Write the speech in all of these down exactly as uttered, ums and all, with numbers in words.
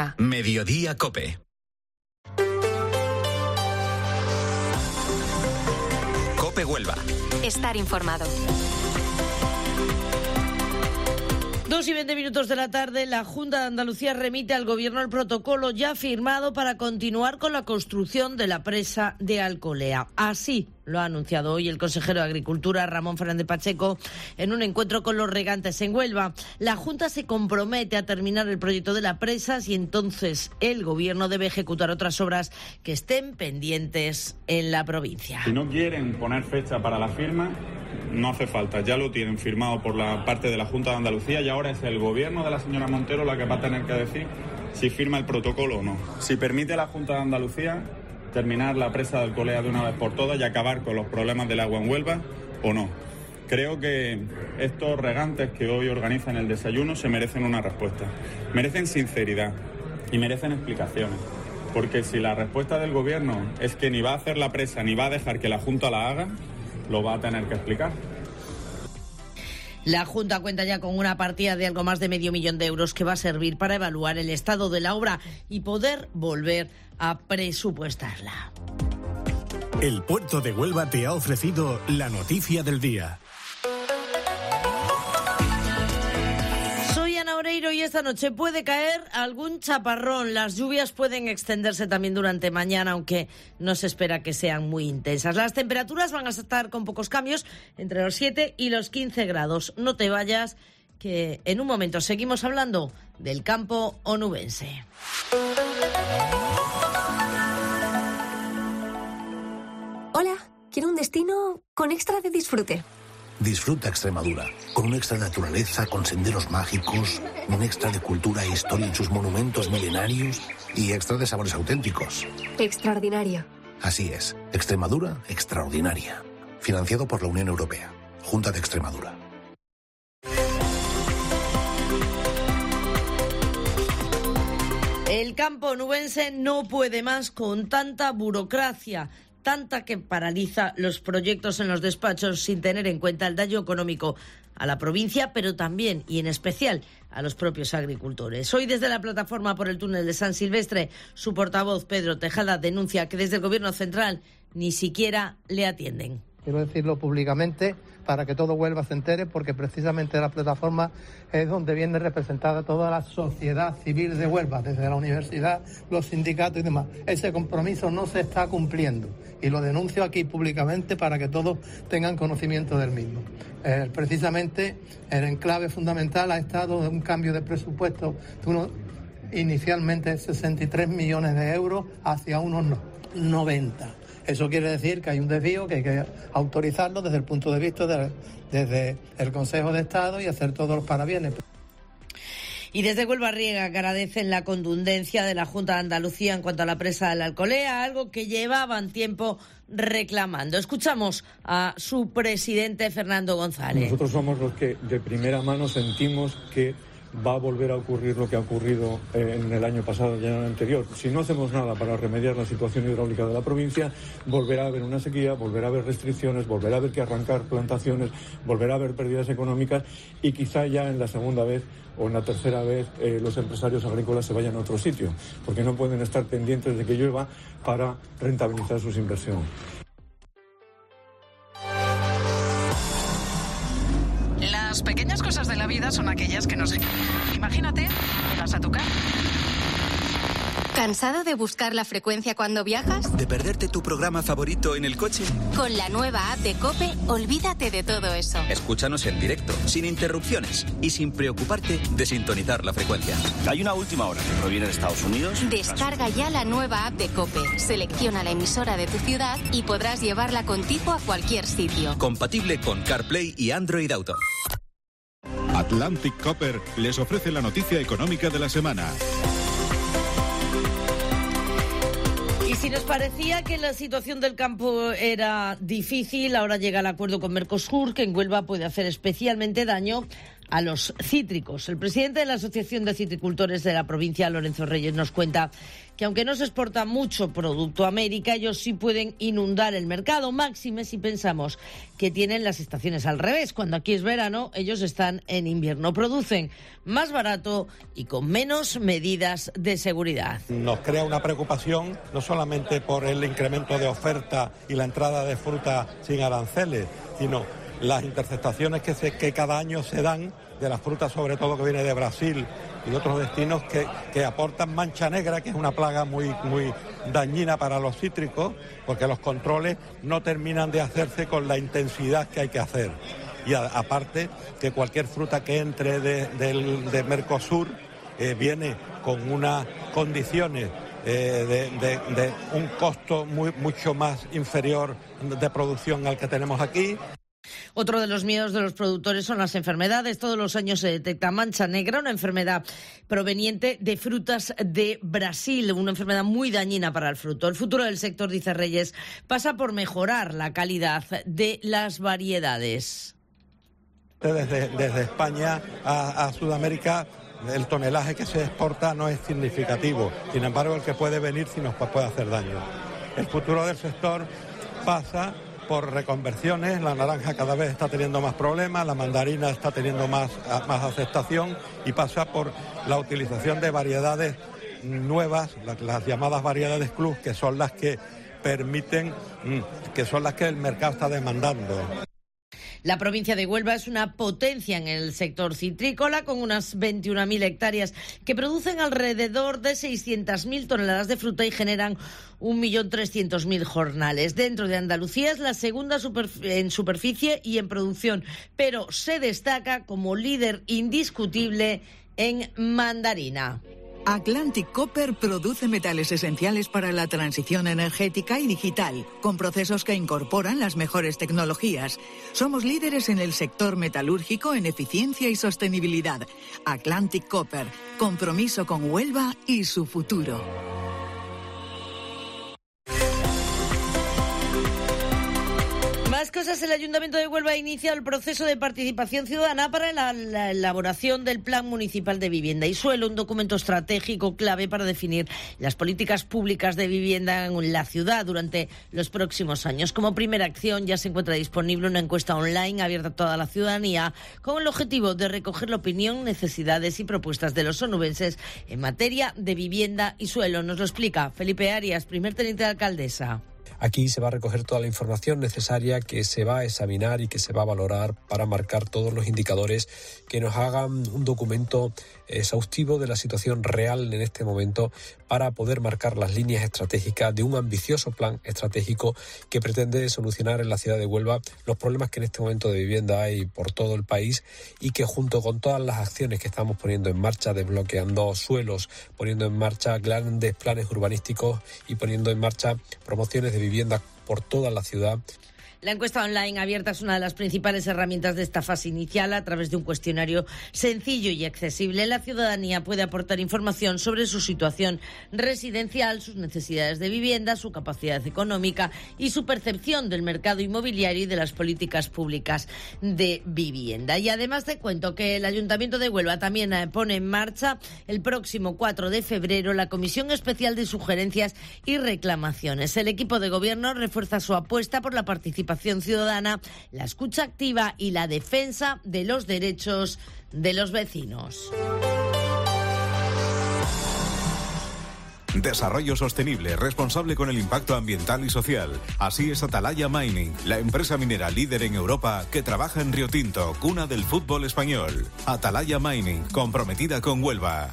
Huelva. Mediodía COPE. COPE Huelva. Estar informado. Dos y veinte minutos de la tarde, la Junta de Andalucía remite al Gobierno el protocolo ya firmado para continuar con la construcción de la presa de Alcolea. Así lo ha anunciado hoy el consejero de Agricultura, Ramón Fernández Pacheco, en un encuentro con los regantes en Huelva. La Junta se compromete a terminar el proyecto de la presa y entonces el Gobierno debe ejecutar otras obras que estén pendientes en la provincia. Si no quieren poner fecha para la firma, no hace falta, ya lo tienen firmado por la parte de la Junta de Andalucía y ahora es el Gobierno de la señora Montero la que va a tener que decir si firma el protocolo o no. Si permite la Junta de Andalucía terminar la presa de Alcolea de una vez por todas y acabar con los problemas del agua en Huelva o no. Creo que estos regantes que hoy organizan el desayuno se merecen una respuesta. Merecen sinceridad y merecen explicaciones. Porque si la respuesta del Gobierno es que ni va a hacer la presa ni va a dejar que la Junta la haga, lo va a tener que explicar. La Junta cuenta ya con una partida de algo más de medio millón de euros que va a servir para evaluar el estado de la obra y poder volver a presupuestarla. El Puerto de Huelva te ha ofrecido la noticia del día. Y esta noche puede caer algún chaparrón. Las lluvias pueden extenderse también durante mañana, aunque no se espera que sean muy intensas. Las temperaturas van a estar con pocos cambios, entre los siete y los quince grados. No te vayas, que en un momento seguimos hablando del campo onubense. Hola, quiero un destino con extra de disfrute. Disfruta Extremadura, con un extra de naturaleza, con senderos mágicos, un extra de cultura e historia en sus monumentos milenarios y extra de sabores auténticos. Extraordinario. Así es, Extremadura extraordinaria. Financiado por la Unión Europea, Junta de Extremadura. El campo onubense no puede más con tanta burocracia, tanta que paraliza los proyectos en los despachos sin tener en cuenta el daño económico a la provincia, pero también y en especial a los propios agricultores. Hoy desde la plataforma por el túnel de San Silvestre, su portavoz Pedro Tejada denuncia que desde el Gobierno central ni siquiera le atienden. Quiero decirlo públicamente para que todo Huelva se entere, porque precisamente la plataforma es donde viene representada toda la sociedad civil de Huelva, desde la universidad, los sindicatos y demás. Ese compromiso no se está cumpliendo y lo denuncio aquí públicamente para que todos tengan conocimiento del mismo. Eh, precisamente el enclave fundamental ha estado en un cambio de presupuesto de unos inicialmente sesenta y tres millones de euros hacia unos noventa. Eso quiere decir que hay un desvío que hay que autorizarlo desde el punto de vista de, desde el Consejo de Estado y hacer todos los parabienes. Y desde Huelva Riega agradecen la contundencia de la Junta de Andalucía en cuanto a la presa de la Alcolea, algo que llevaban tiempo reclamando. Escuchamos a su presidente, Fernando González. Nosotros somos los que de primera mano sentimos que va a volver a ocurrir lo que ha ocurrido eh, en el año pasado y en el anterior. Si no hacemos nada para remediar la situación hidráulica de la provincia, volverá a haber una sequía, volverá a haber restricciones, volverá a haber que arrancar plantaciones, volverá a haber pérdidas económicas y quizá ya en la segunda vez o en la tercera vez eh, los empresarios agrícolas se vayan a otro sitio, porque no pueden estar pendientes de que llueva para rentabilizar sus inversiones. Las pequeñas cosas de la vida son aquellas que nos... Imagínate, vas a tu casa. ¿Cansado de buscar la frecuencia cuando viajas? ¿De perderte tu programa favorito en el coche? Con la nueva app de COPE, olvídate de todo eso. Escúchanos en directo, sin interrupciones y sin preocuparte de sintonizar la frecuencia. Hay una última hora que proviene de Estados Unidos. Descarga ya la nueva app de COPE. Selecciona la emisora de tu ciudad y podrás llevarla contigo a cualquier sitio. Compatible con CarPlay y Android Auto. Atlantic Copper les ofrece la noticia económica de la semana. Y si nos parecía que la situación del campo era difícil, ahora llega el acuerdo con Mercosur, que en Huelva puede hacer especialmente daño a los cítricos. El presidente de la Asociación de Citricultores de la provincia, Lorenzo Reyes, nos cuenta que aunque no se exporta mucho producto a América, ellos sí pueden inundar el mercado, máxime si pensamos que tienen las estaciones al revés. Cuando aquí es verano, ellos están en invierno. Producen más barato y con menos medidas de seguridad. Nos crea una preocupación no solamente por el incremento de oferta y la entrada de fruta sin aranceles, sino las interceptaciones que, se, que cada año se dan de la fruta, sobre todo que viene de Brasil y de otros destinos, que, que aportan mancha negra, que es una plaga muy, muy dañina para los cítricos, porque los controles no terminan de hacerse con la intensidad que hay que hacer. Y a, aparte que cualquier fruta que entre de, de, de Mercosur eh, viene con unas condiciones eh, de, de, de un costo muy, mucho más inferior de producción al que tenemos aquí. Otro de los miedos de los productores son las enfermedades. Todos los años se detecta mancha negra, una enfermedad proveniente de frutas de Brasil, una enfermedad muy dañina para el fruto. El futuro del sector, dice Reyes, pasa por mejorar la calidad de las variedades. Desde, desde España a, a Sudamérica, el tonelaje que se exporta no es significativo. Sin embargo, el que puede venir sí nos puede hacer daño. El futuro del sector pasa por reconversiones. La naranja cada vez está teniendo más problemas, la mandarina está teniendo más, más aceptación, y pasa por la utilización de variedades nuevas, las, las llamadas variedades club, que son las que permiten, que son las que el mercado está demandando. La provincia de Huelva es una potencia en el sector citrícola, con unas veintiuna mil hectáreas que producen alrededor de seiscientas mil toneladas de fruta y generan un millón trescientos mil jornales. Dentro de Andalucía es la segunda superf- en superficie y en producción, pero se destaca como líder indiscutible en mandarina. Atlantic Copper produce metales esenciales para la transición energética y digital, con procesos que incorporan las mejores tecnologías. Somos líderes en el sector metalúrgico en eficiencia y sostenibilidad. Atlantic Copper, compromiso con Huelva y su futuro. Más cosas. El Ayuntamiento de Huelva ha iniciado el proceso de participación ciudadana para la, la elaboración del Plan Municipal de Vivienda y Suelo, un documento estratégico clave para definir las políticas públicas de vivienda en la ciudad durante los próximos años. Como primera acción, ya se encuentra disponible una encuesta online abierta a toda la ciudadanía con el objetivo de recoger la opinión, necesidades y propuestas de los onubenses en materia de vivienda y suelo. Nos lo explica Felipe Arias, primer teniente de alcaldesa. Aquí se va a recoger toda la información necesaria que se va a examinar y que se va a valorar para marcar todos los indicadores que nos hagan un documento exhaustivo de la situación real en este momento para poder marcar las líneas estratégicas de un ambicioso plan estratégico que pretende solucionar en la ciudad de Huelva los problemas que en este momento de vivienda hay por todo el país y que junto con todas las acciones que estamos poniendo en marcha, desbloqueando suelos, poniendo en marcha grandes planes urbanísticos y poniendo en marcha promociones de vivienda por toda la ciudad. La encuesta online abierta es una de las principales herramientas de esta fase inicial. A través de un cuestionario sencillo y accesible, la ciudadanía puede aportar información sobre su situación residencial, sus necesidades de vivienda, su capacidad económica y su percepción del mercado inmobiliario y de las políticas públicas de vivienda. Y además te cuento que el Ayuntamiento de Huelva también pone en marcha el próximo cuatro de febrero la Comisión Especial de Sugerencias y Reclamaciones. El equipo de gobierno refuerza su apuesta por la participación ciudadana, la escucha activa y la defensa de los derechos de los vecinos. Desarrollo sostenible, responsable con el impacto ambiental y social. Así es Atalaya Mining, la empresa minera líder en Europa que trabaja en Río Tinto, cuna del fútbol español. Atalaya Mining, comprometida con Huelva.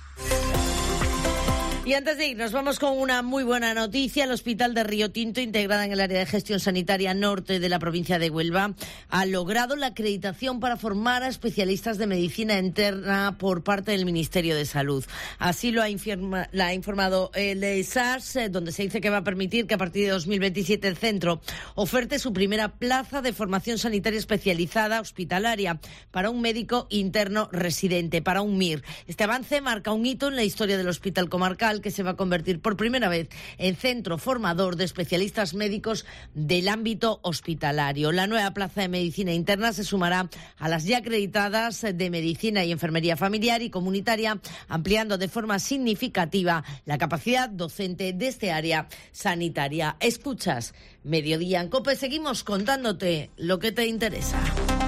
Y antes de irnos, vamos con una muy buena noticia. El Hospital de Río Tinto, integrada en el área de gestión sanitaria norte de la provincia de Huelva, ha logrado la acreditación para formar a especialistas de medicina interna por parte del Ministerio de Salud. Así lo ha, informa, la ha informado el S A R S, donde se dice que va a permitir que a partir de dos mil veintisiete el centro oferte su primera plaza de formación sanitaria especializada hospitalaria para un médico interno residente, para un M I R. Este avance marca un hito en la historia del Hospital Comarcal, Hospital, que se va a convertir por primera vez en centro formador de especialistas médicos del ámbito hospitalario. La nueva plaza de medicina interna se sumará a las ya acreditadas de medicina y enfermería familiar y comunitaria, ampliando de forma significativa la capacidad docente de este área sanitaria. Escuchas Mediodía en COPE, seguimos contándote lo que te interesa.